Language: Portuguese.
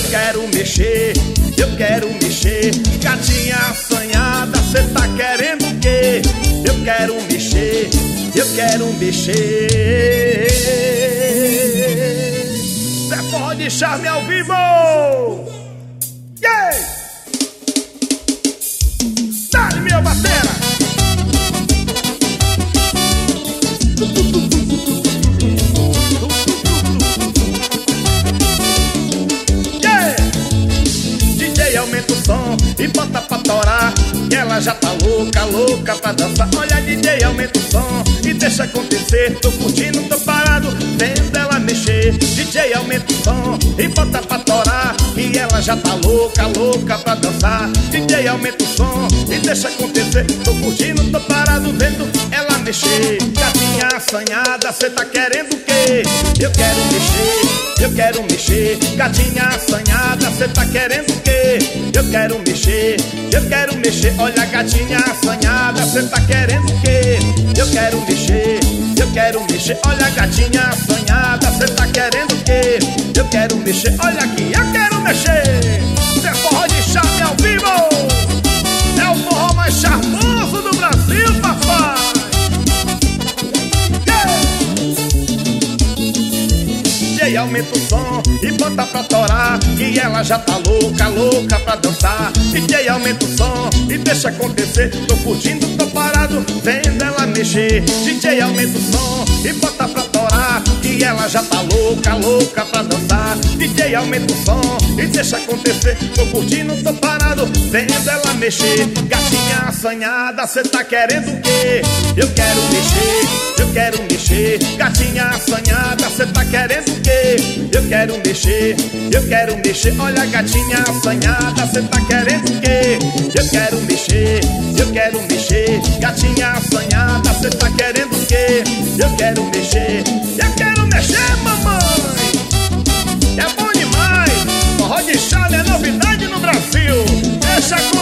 quero mexer, eu quero mexer. Gatinha assanhada, cê tá querendo o quê? Eu quero mexer, eu quero mexer. Cê pode charme ao vivo. Yeah! Dá-lhe, meu batera. Aumenta o som e bota pra torar, que ela já tá louca, louca pra dançar. Olha, DJ, aumenta o som e deixa acontecer. Tô curtindo, tô parado, vendo ela mexer. DJ, aumenta o som e bota pra torar, que ela já tá louca, louca pra dançar. DJ, aumenta o som e deixa acontecer. Tô curtindo, tô parado, vendo ela mexer. Gatinha assanhada, cê tá querendo o quê? Eu quero mexer, eu quero mexer. Gatinha assanhada, cê tá querendo o quê? Eu quero mexer, eu quero mexer. Olha, gatinha assanhada, cê tá querendo o quê? Eu quero mexer, eu quero mexer. Olha, gatinha assanhada, cê tá querendo o quê? Eu quero mexer. Olha aqui, eu quero mexer. Isso é forró de charme ao vivo. É o forró mais charmoso do Brasil, papai. DJ, aumenta o som e bota pra torar, que ela já tá louca, louca pra dançar. DJ, aumenta o som e deixa acontecer. Tô curtindo, tô parado, vendo ela mexer. DJ, aumenta o som e bota pra torar, que ela já tá louca, louca pra dançar. DJ, aumenta o som e deixa acontecer. Tô curtindo, tô parado, vendo ela mexer. Gatinha assanhada, cê tá querendo o quê? Eu quero mexer, eu quero mexer. Gatinha assanhada, cê tá querendo o quê? Eu quero mexer, eu quero mexer. Olha, gatinha assanhada, cê tá querendo o quê? Eu quero mexer, eu quero mexer. Gatinha assanhada, cê tá querendo o quê? Eu quero mexer, eu quero mexer, mamãe. É bom demais, forró de charme é novidade no Brasil. Deixa com